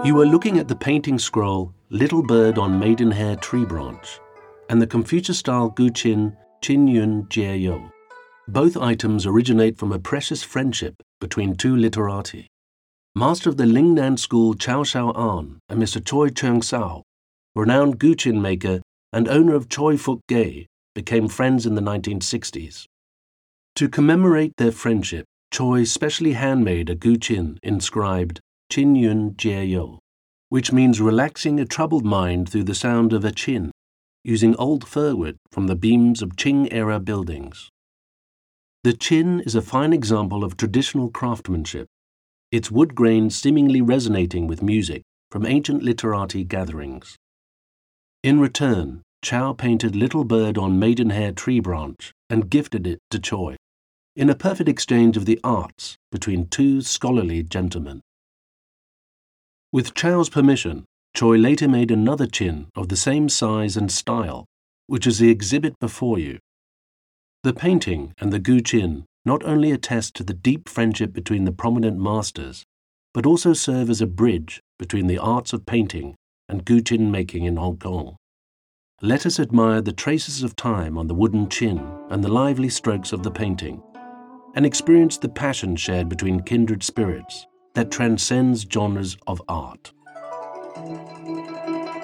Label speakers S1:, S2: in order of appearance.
S1: You are looking at the painting scroll Little Bird on Maidenhair Tree Branch and the Confucius-style Guqin Qin Yun Jie You. Both items originate from a precious friendship between two literati. Master of the Lingnan school Chao Shao An and Mr. Choi Cheung Sao, renowned Guqin maker and owner of Choi Fuk Gay, became friends in the 1960s. To commemorate their friendship, Choi specially handmade a Guqin inscribed Qin Yun Jie You, which means relaxing a troubled mind through the sound of a qin, using old firwood from the beams of Qing-era buildings. The qin is a fine example of traditional craftsmanship, its wood grain seemingly resonating with music from ancient literati gatherings. In return, Chao painted Little Bird on Maidenhair Tree Branch and gifted it to Choi, in a perfect exchange of the arts between two scholarly gentlemen. With Chao's permission, Choi later made another qin of the same size and style, which is the exhibit before you. The painting and the Guqin not only attest to the deep friendship between the prominent masters, but also serve as a bridge between the arts of painting and Guqin making in Hong Kong. Let us admire the traces of time on the wooden qin and the lively strokes of the painting, and experience the passion shared between kindred spirits that transcends genres of art.